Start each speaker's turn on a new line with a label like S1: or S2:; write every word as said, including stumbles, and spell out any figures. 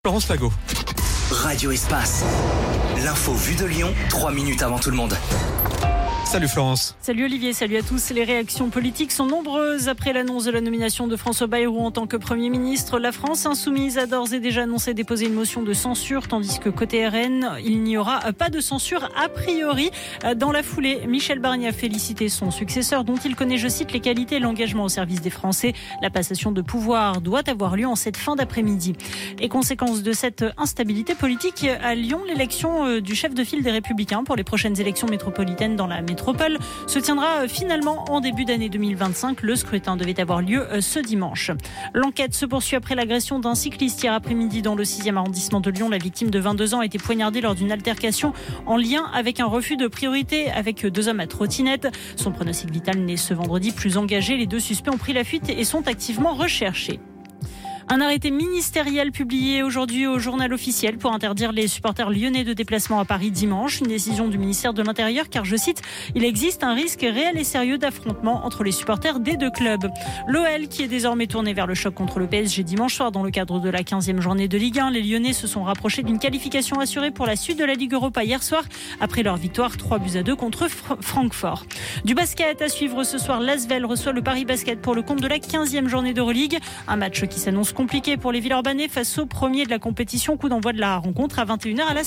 S1: Florence Lago.
S2: Radio Espace. L'info vue de Lyon, trois minutes avant tout le monde.
S1: Salut Florence.
S3: Salut Olivier, salut à tous. Les réactions politiques sont nombreuses après l'annonce de la nomination de François Bayrou en tant que Premier ministre. La France insoumise a d'ores et déjà annoncé déposer une motion de censure, tandis que côté R N, il n'y aura pas de censure a priori. Dans la foulée, Michel Barnier a félicité son successeur, dont il connaît, je cite, les qualités et l'engagement au service des Français. La passation de pouvoir doit avoir lieu en cette fin d'après-midi. Et conséquence de cette instabilité politique à Lyon, l'élection du chef de file des Républicains pour les prochaines élections métropolitaines dans la métropole se tiendra finalement en début d'année deux mille vingt-cinq. Le scrutin devait avoir lieu ce dimanche. L'enquête se poursuit après l'agression d'un cycliste hier après-midi dans le sixième arrondissement de Lyon. La victime de vingt-deux ans a été poignardée lors d'une altercation en lien avec un refus de priorité avec deux hommes à trottinette. Son pronostic vital n'est ce vendredi plus engagé. Les deux suspects ont pris la fuite et sont activement recherchés. Un arrêté ministériel publié aujourd'hui au journal officiel pour interdire les supporters lyonnais de déplacement à Paris dimanche. Une décision du ministère de l'Intérieur car, je cite, il existe un risque réel et sérieux d'affrontement entre les supporters des deux clubs. L'O L qui est désormais tourné vers le choc contre le P S G dimanche soir dans le cadre de la quinzième journée de Ligue un. Les Lyonnais se sont rapprochés d'une qualification assurée pour la suite de la Ligue Europa hier soir après leur victoire trois buts à deux contre Fr- Francfort. Du basket à suivre ce soir, l'Asvel reçoit le Paris Basket pour le compte de la quinzième journée d'Euroleague. Un match qui s'annonce compliqué pour les Villeurbanais face au premier de la compétition. Coup d'envoi de la rencontre à vingt et une heures à la